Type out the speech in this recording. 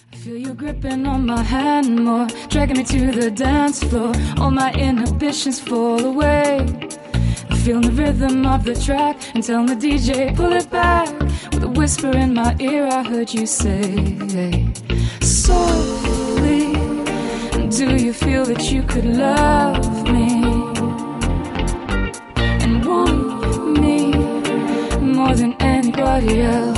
Feel you gripping on my hand more, dragging me to the dance floor. All my inhibitions fall away. I feel the rhythm of the track and tell the DJ pull it back. With a whisper in my ear I heard you say softly, do you feel that you could love me and want me more than anybody else?